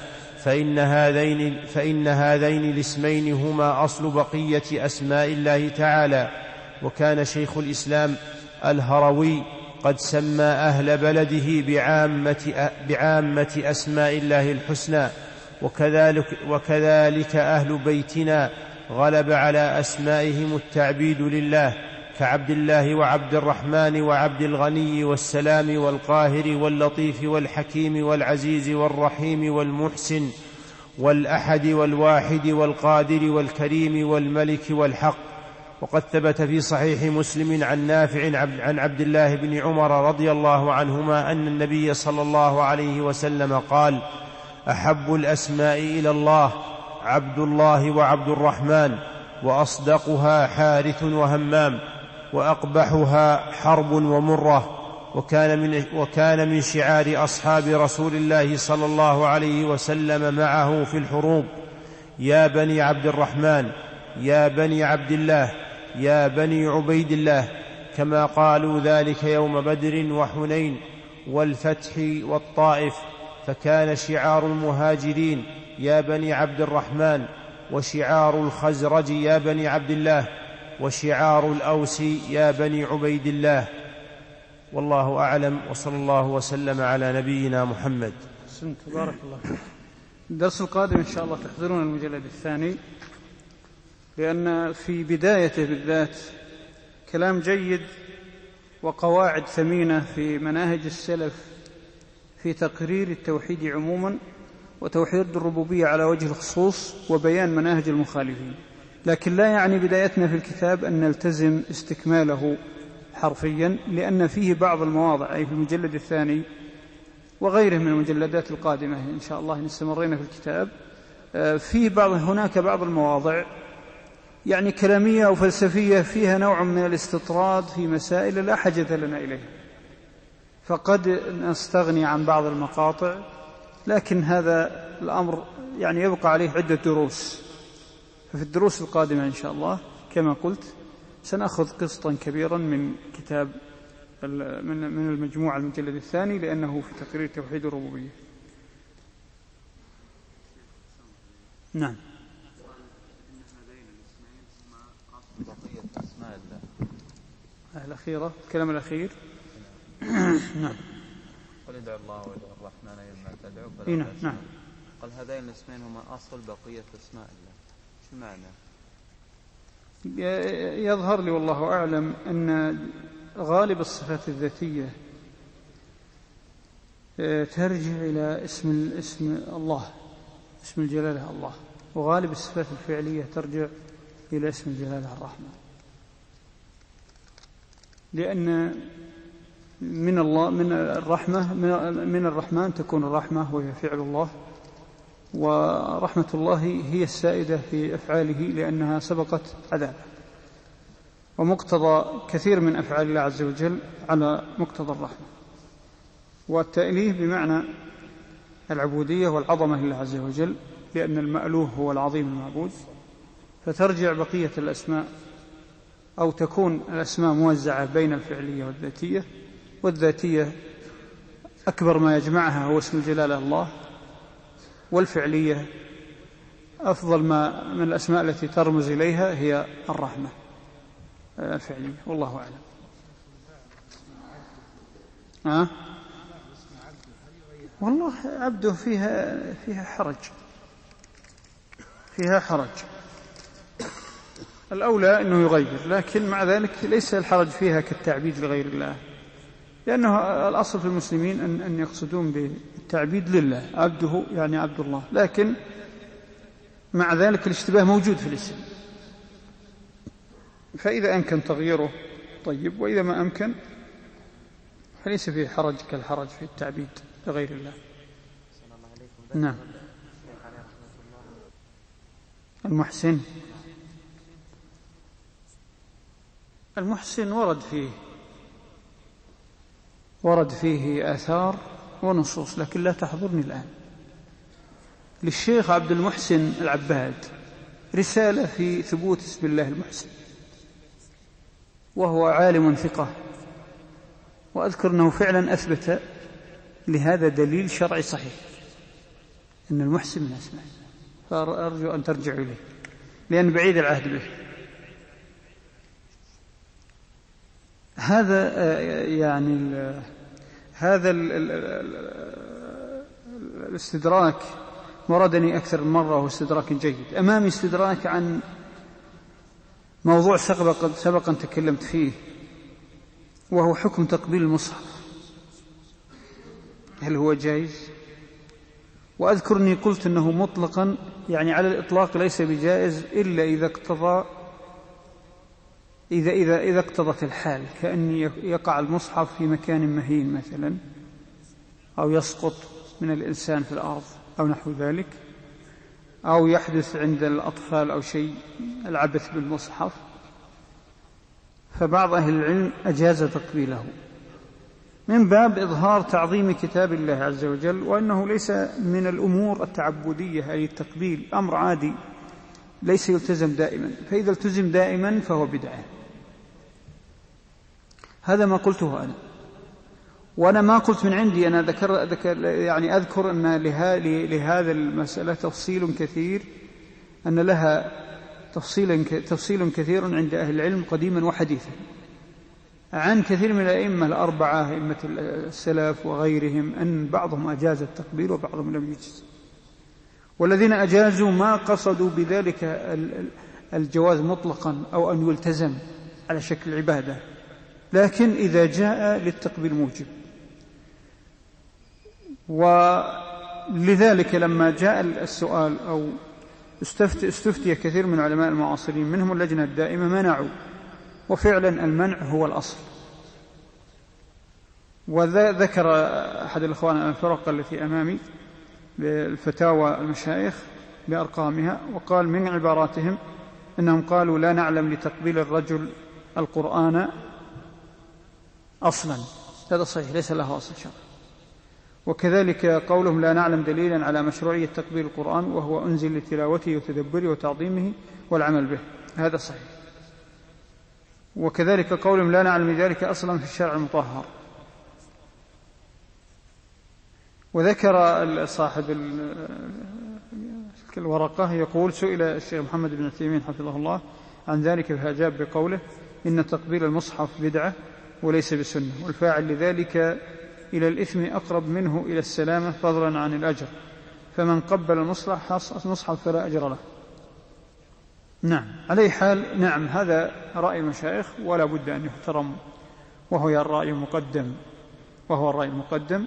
فإن هذين الاسمين هما أصل بقية أسماء الله تعالى. وكان شيخ الإسلام الهروي قد سمى أهل بلده بعامة أسماء الله الحسنى، وكذلك أهل بيتنا غلب على أسمائهم التعبيد لله، كعبد الله وعبد الرحمن وعبد الغني والسلام والقاهر واللطيف والحكيم والعزيز والرحيم والمحسن والأحد والواحد والقادر والكريم والملك والحق. وقد ثبت في صحيح مسلم عن نافع عن عبد الله بن عمر رضي الله عنهما أن النبي صلى الله عليه وسلم قال: أحب الأسماء إلى الله عبد الله وعبد الرحمن، وأصدقها حارث وهمام، وأقبحها حرب ومرة. وكان من شعار أصحاب رسول الله صلى الله عليه وسلم معه في الحروب: يا بني عبد الرحمن، يا بني عبد الله، يا بني عبيد الله، كما قالوا ذلك يوم بدر وحنين والفتح والطائف. فكان شعار المهاجرين: يا بني عبد الرحمن، وشعار الخزرج: يا بني عبد الله، وشعار الأوس: يا بني عبيد الله. والله أعلم، وصلى الله وسلم على نبينا محمد. بارك الله. الدرس القادم إن شاء الله تحضرون المجلد الثاني، لأن في بدايته بالذات كلام جيد وقواعد ثمينة في مناهج السلف في تقرير التوحيد عموما وتوحيد الربوبية على وجه الخصوص وبيان مناهج المخالفين. لكن لا يعني بدايتنا في الكتاب أن نلتزم استكماله حرفيا، لأن فيه بعض المواضع، أي في المجلد الثاني وغيره من المجلدات القادمة إن شاء الله إن استمرينا في الكتاب، هناك بعض المواضع يعني كلامية أو فلسفية فيها نوع من الاستطراد في مسائل لا حاجة لنا إليها، فقد نستغني عن بعض المقاطع، لكن هذا الأمر يعني يبقى عليه عدة دروس. ففي الدروس القادمة إن شاء الله كما قلت سنأخذ قسطا كبيرا من كتاب من المجموعة المجلد الثاني، لأنه في تقرير توحيد الربوبية. نعم. الأخيرة، الكلام الأخير. نعم. قل ادعوا الله وادعوا الرحمن أيما تدعوا. نعم. قال هذين الاسمين هما أصل بقية أسماء الله. شو معنى؟ يظهر لي والله أعلم أن غالب الصفات الذاتية ترجع إلى اسم الله، اسم الجلالة الله، وغالب الصفات الفعلية ترجع إلى اسم الجلالة الرحمن، لأن من الله من الرحمن تكون الرحمة وهي فعل الله، ورحمة الله هي السائدة في أفعاله لأنها سبقت عذابه، ومقتضى كثير من أفعال الله عز وجل على مقتضى الرحمة، والتأليه بمعنى العبودية والعظمة لله عز وجل، لأن المألوه هو العظيم المعبود. فترجع بقية الأسماء أو تكون الأسماء موزعة بين الفعلية والذاتية، والذاتية أكبر ما يجمعها هو اسم الجلالة الله، والفعلية أفضل ما من الأسماء التي ترمز إليها هي الرحمة الفعلية. والله أعلم. والله عبده فيها حرج، الأولى أنه يغير، لكن مع ذلك ليس الحرج فيها كالتعبيد لغير الله، لأنه الأصل في المسلمين أن يقصدون بالتعبيد لله، عبده يعني عبد الله، لكن مع ذلك الاشتباه موجود في الاسم، فإذا أمكن تغييره طيب، وإذا ما أمكن فليس فيه حرج كالحرج في التعبيد لغير الله. نعم. المحسن ورد فيه آثار ونصوص، لكن لا تحضرني الآن. للشيخ عبد المحسن العباد رسالة في ثبوت اسم الله المحسن، وهو عالم ثقة، وأذكر أنه فعلا أثبت لهذا دليل شرعي صحيح أن المحسن من أسمائه، فأرجو أن ترجع إليه لأن بعيد العهد به. هذا الاستدراك وردني أكثر من مرة، وهو استدراك جيد. أمامي استدراك عن موضوع سبق أن تكلمت فيه، وهو حكم تقبيل المصحف، هل هو جائز؟ وأذكر أني قلت أنه مطلقا يعني على الإطلاق ليس بجائز إلا إذا اقتضى إذا اقتضت الحال، كأن يقع المصحف في مكان مهين مثلا، أو يسقط من الإنسان في الأرض أو نحو ذلك، أو يحدث عند الأطفال أو شيء العبث بالمصحف، فبعض أهل العلم أجاز تقبيله من باب إظهار تعظيم كتاب الله عز وجل، وأنه ليس من الأمور التعبدية، أي التقبيل أمر عادي ليس يلتزم دائما، فإذا التزم دائما فهو بدعة. هذا ما قلته أنا، وأنا ما قلت من عندي، أنا يعني أذكر أن لهذا المسألة تفصيل كثير، أن لها تفصيل كثير عند أهل العلم قديما وحديثا، عن كثير من الأئمة الأربعة، أئمة السلف وغيرهم، أن بعضهم أجاز التقبيل وبعضهم لم يجز، والذين أجازوا ما قصدوا بذلك الجواز مطلقا أو أن يلتزم على شكل عبادة، لكن إذا جاء للتقبيل موجب. ولذلك لما جاء السؤال أو استفتي كثير من علماء المعاصرين منهم اللجنة الدائمة منعوا، وفعلا المنع هو الأصل. وذكر أحد الإخوان الفرق التي أمامي بالفتاوى المشايخ بأرقامها، وقال من عباراتهم أنهم قالوا لا نعلم لتقبيل الرجل القرآن أصلا، هذا صحيح ليس له أصل شرعي. وكذلك قولهم لا نعلم دليلا على مشروعية تقبيل القرآن وهو أنزل لتلاوته وتدبره وتعظيمه والعمل به، هذا صحيح. وكذلك قولهم لا نعلم ذلك أصلا في الشرع المطهر. وذكر صاحب الورقة يقول سئل الشيخ محمد بن عثيمين حفظه الله عن ذلك، فأجاب بقوله إن تقبيل المصحف بدعة وليس بسنة، والفاعل لذلك إلى الإثم أقرب منه إلى السلامة فضلا عن الأجر، فمن قبل المصحف فلا أجر له. نعم، عليه حال نعم، هذا رأي المشايخ ولا بد أن يحترم، وهو الرأي المقدم.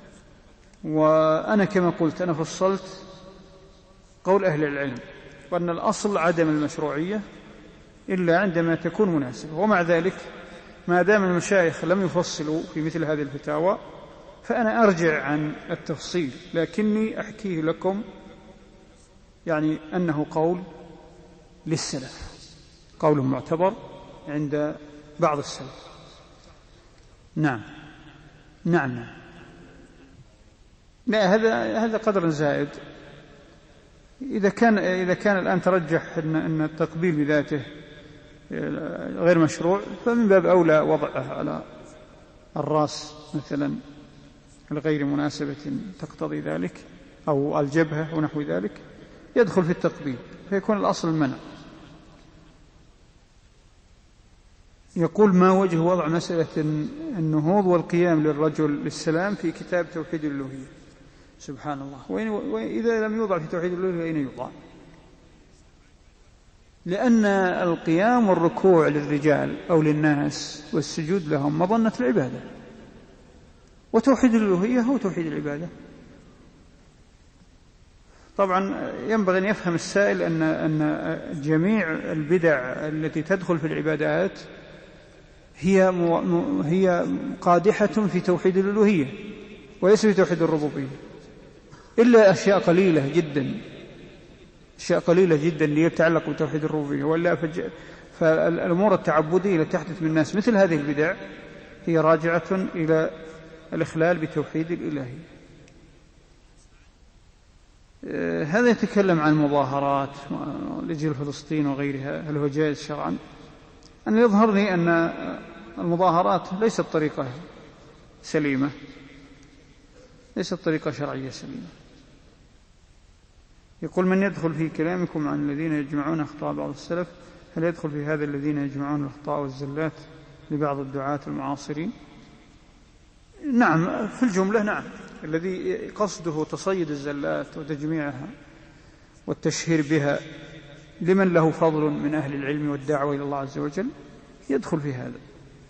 وأنا كما قلت أنا فصلت قول أهل العلم، وأن الأصل عدم المشروعية إلا عندما تكون مناسبة، ومع ذلك ما دام المشايخ لم يفصلوا في مثل هذه الفتاوى فأنا أرجع عن التفصيل، لكني أحكيه لكم يعني أنه قول للسلف، قول معتبر عند بعض السلف. نعم. لا، هذا قدر زائد. إذا كان الآن ترجح أن التقبيل بذاته غير مشروع، فمن باب أولى وضعه على الرأس مثلا لغير مناسبة تقتضي ذلك، أو الجبهة ونحو ذلك، يدخل في التقبيل، فيكون الأصل المنع. يقول ما وجه وضع مسألة النهوض والقيام للرجل للسلام في كتاب توحيد الألوهية؟ سبحان الله، وإذا لم يوضع في توحيد الألوهية أين يوضع؟ لأن القيام والركوع للرجال أو للناس والسجود لهم مظنة العبادة، وتوحيد الألوهية هو توحيد العبادة. طبعا ينبغي أن يفهم السائل أن جميع البدع التي تدخل في العبادات هي قادحة في توحيد الألوهية وليس في توحيد الربوبية، إلا أشياء قليلة جدا اللي يتعلق بتوحيد الربوبية، ولا فالأمور التعبدية التي تحدث من الناس مثل هذه البدع هي راجعة إلى الإخلال بتوحيد الإلهية. هذا يتكلم عن المظاهرات لأجل فلسطين وغيرها، هل هو جائز شرعا؟ أن يظهر لي أن المظاهرات ليست طريقة سليمة، ليست طريقة شرعية سليمة. يقول من يدخل في كلامكم عن الذين يجمعون أخطاء بعض السلف، هل يدخل في هذا الذين يجمعون الأخطاء والزلات لبعض الدعاة المعاصرين؟ نعم، في الجملة نعم، الذي قصده تصيد الزلات وتجميعها والتشهير بها لمن له فضل من أهل العلم والدعوة إلى الله عز وجل يدخل في هذا.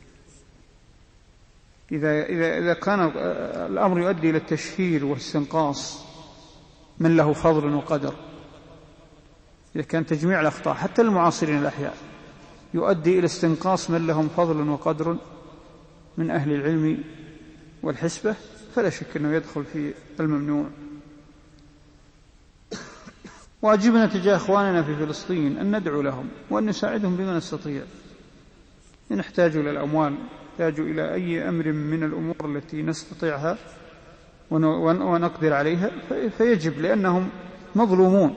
إذا كان الأمر يؤدي إلى التشهير واستنقاص من له فضل وقدر، إذا كان تجميع الأخطاء حتى المعاصرين الأحياء يؤدي إلى استنقاص من لهم فضل وقدر من أهل العلم والحسبة، فلا شك أنه يدخل في الممنوع. واجبنا تجاه أخواننا في فلسطين أن ندعو لهم وأن نساعدهم بما نستطيع، إن احتاجوا إلى الأموال، احتاجوا إلى أي أمر من الأمور التي نستطيعها ونقدر عليها فيجب، لأنهم مظلومون،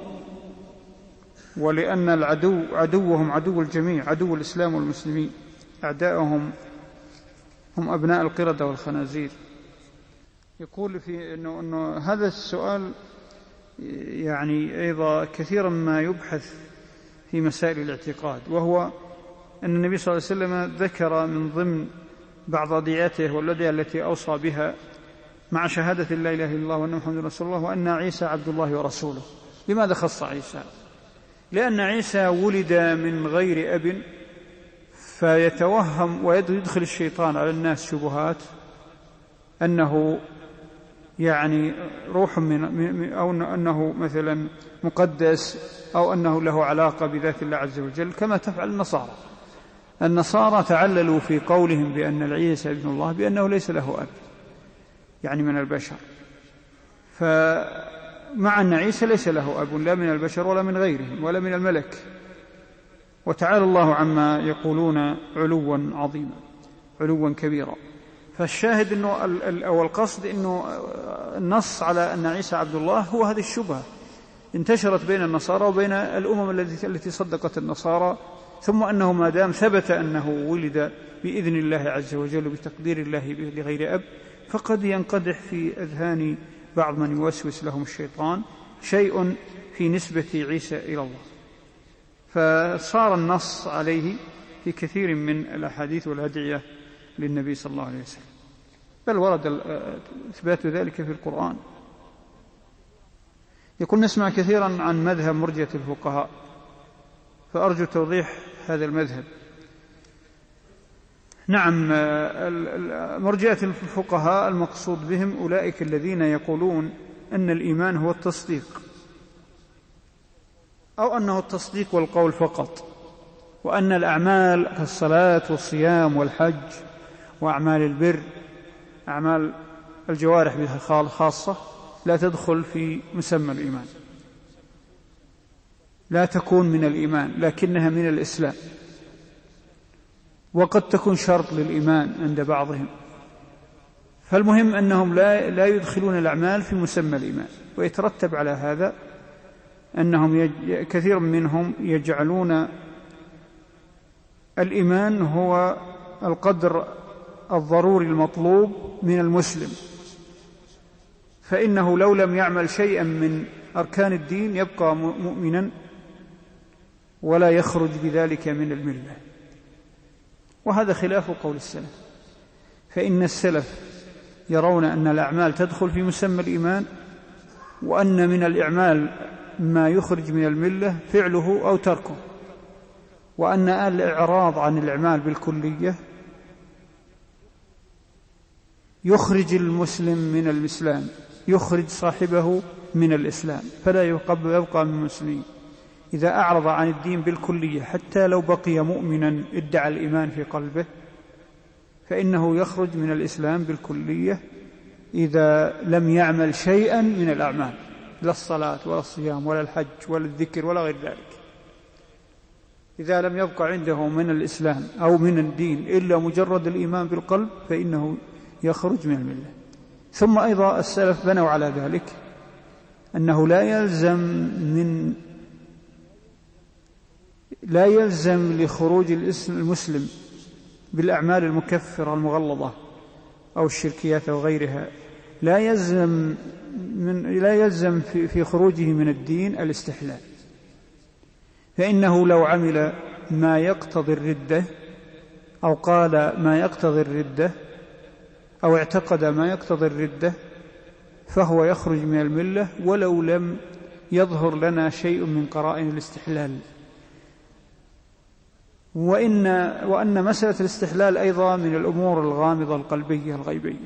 ولأن العدو عدوهم عدو الجميع، عدو الإسلام والمسلمين، أعداءهم هم أبناء القردة والخنازير. يقول في أنه هذا السؤال يعني أيضا كثيرا ما يبحث في مسائل الاعتقاد، وهو أن النبي صلى الله عليه وسلم ذكر من ضمن بعض أدعيته والأدعية التي أوصى بها مع شهادة لا إله إلا الله وأن محمد رسول الله وأن عيسى عبد الله ورسوله. لماذا خص عيسى؟ لأن عيسى ولد من غير أب، فيتوهم ويدخل الشيطان على الناس شبهات أنه يعني روح أو أنه مثلا مقدس أو أنه له علاقة بذات الله عز وجل، كما تفعل النصارى. النصارى تعللوا في قولهم بأن العيسى ابن الله بأنه ليس له أب، يعني من البشر، فمع أن عيسى ليس له أب لا من البشر ولا من غيرهم ولا من الملك، وتعالى الله عما يقولون علوا عظيما، علوا كبيرا. فالشاهد أنه أو القصد أنه النص على أن عيسى عبد الله هو هذه الشبهة انتشرت بين النصارى وبين الأمم التي صدقت النصارى، ثم أنه ما دام ثبت أنه ولد بإذن الله عز وجل وبتقدير الله لغير أب، فقد ينقدح في أذهان بعض من يوسوس لهم الشيطان شيء في نسبة عيسى إلى الله، فصار النص عليه في كثير من الأحاديث والأدعية للنبي صلى الله عليه وسلم، بل ورد إثبات ذلك في القرآن. يقول نسمع كثيرا عن مذهب مرجئة الفقهاء، فأرجو توضيح هذا المذهب. نعم، مرجئة الفقهاء المقصود بهم أولئك الذين يقولون أن الإيمان هو التصديق، أو أنه التصديق والقول فقط، وأن الأعمال كالصلاة والصيام والحج وأعمال البر، أعمال الجوارح بها خاصة، لا تدخل في مسمى الإيمان، لا تكون من الإيمان، لكنها من الإسلام، وقد تكون شرط للإيمان عند بعضهم. فالمهم أنهم لا يدخلون الأعمال في مسمى الإيمان، ويترتب على هذا أنهم كثير منهم يجعلون الإيمان هو القدر الضروري المطلوب من المسلم، فإنه لو لم يعمل شيئا من أركان الدين يبقى مؤمنا ولا يخرج بذلك من الملة، وهذا خلاف قول السلف. فإن السلف يرون أن الأعمال تدخل في مسمى الإيمان، وأن من الإعمال ما يخرج من الملة فعله أو تركه، وأن الإعراض عن الأعمال بالكلية يخرج المسلم من الإسلام، يخرج صاحبه من الإسلام، فلا يبقى من المسلمين. إذا أعرض عن الدين بالكلية حتى لو بقي مؤمنا ادعى الإيمان في قلبه، فإنه يخرج من الإسلام بالكلية إذا لم يعمل شيئا من الأعمال، لا الصلاة ولا الصيام ولا الحج ولا الذكر ولا غير ذلك. إذا لم يبقى عنده من الإسلام أو من الدين إلا مجرد الإيمان بالقلب فإنه يخرج من الملة. ثم أيضا السلف بنوا على ذلك أنه لا يلزم لخروج المسلم بالأعمال المكفرة المغلظة أو الشركيات أو غيرها، لا يلزم في خروجه من الدين الاستحلال، فإنه لو عمل ما يقتضي الردة أو قال ما يقتضي الردة أو اعتقد ما يقتضي الردة فهو يخرج من الملة ولو لم يظهر لنا شيء من قرائن الاستحلال وأن مسألة الاستحلال أيضا من الأمور الغامضة القلبية الغيبية،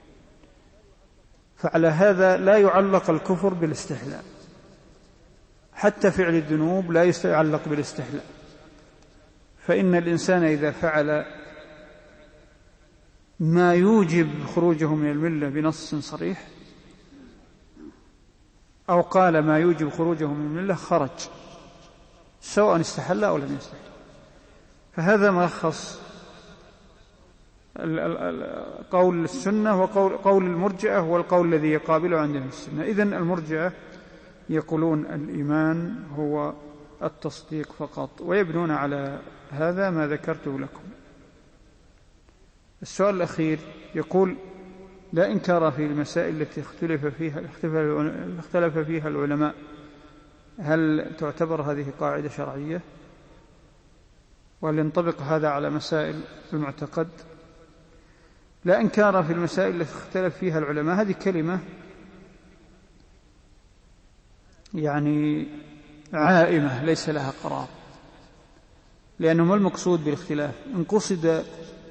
فعلى هذا لا يعلق الكفر بالاستحلال، حتى فعل الذنوب لا يتعلق بالاستحلال، فإن الإنسان إذا فعل ما يوجب خروجه من الملة بنص صريح أو قال ما يوجب خروجه من الملة خرج، سواء استحل أو لم يستحل. فهذا ملخص قول السنة وقول المرجئة والقول الذي يقابله عندهم السنة. إذن المرجئة يقولون الإيمان هو التصديق فقط، ويبنون على هذا ما ذكرته لكم. السؤال الأخير يقول: لا إنكار في المسائل التي اختلف فيها العلماء، هل تعتبر هذه قاعدة شرعية؟ وهل ينطبق هذا على مسائل المعتقد؟ لا إنكار في المسائل التي اختلف فيها العلماء، هذه كلمة يعني عائمة ليس لها قرار، لأنه ما المقصود بالاختلاف؟ إن قصد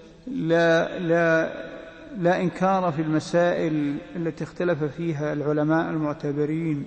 لا إنكار في المسائل التي اختلف فيها العلماء المعتبرين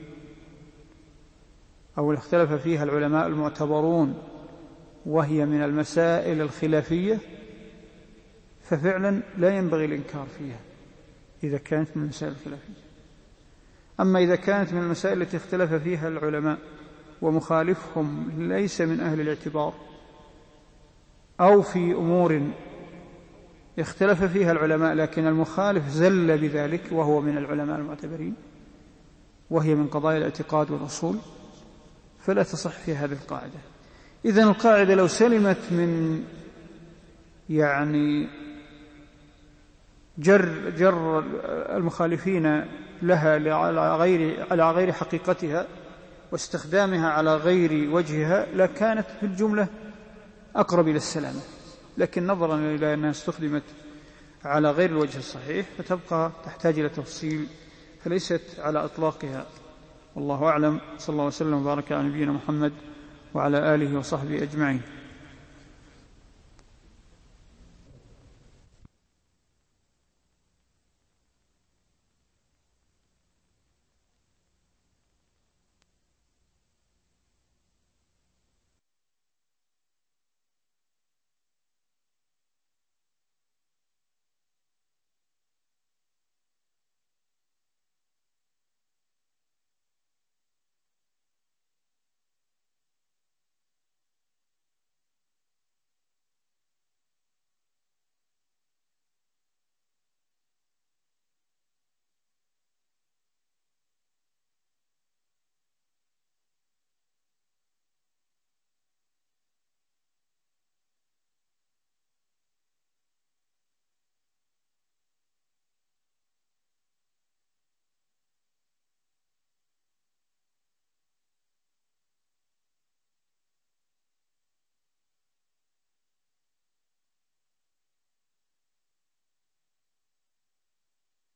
أو اختلف فيها العلماء المعتبرون وهي من المسائل الخلافية، ففعلا لا ينبغي الإنكار فيها إذا كانت من المسائل الخلافية. أما إذا كانت من المسائل التي اختلف فيها العلماء ومخالفهم ليس من أهل الاعتبار، أو في أمور اختلف فيها العلماء لكن المخالف زل بذلك وهو من العلماء المعتبرين وهي من قضايا الاعتقاد والأصول، فلا تصح في هذه القاعدة. إذن القاعدة لو سلمت من يعني جر المخالفين لها على غير حقيقتها واستخدامها على غير وجهها لكانت في الجملة أقرب إلى السلامة، لكن نظرا إلى أنها استخدمت على غير الوجه الصحيح فتبقى تحتاج إلى تفصيل، فليست على إطلاقها. والله أعلم. صلى الله وسلم وبارك على نبينا محمد وعلى آله وصحبه أجمعين.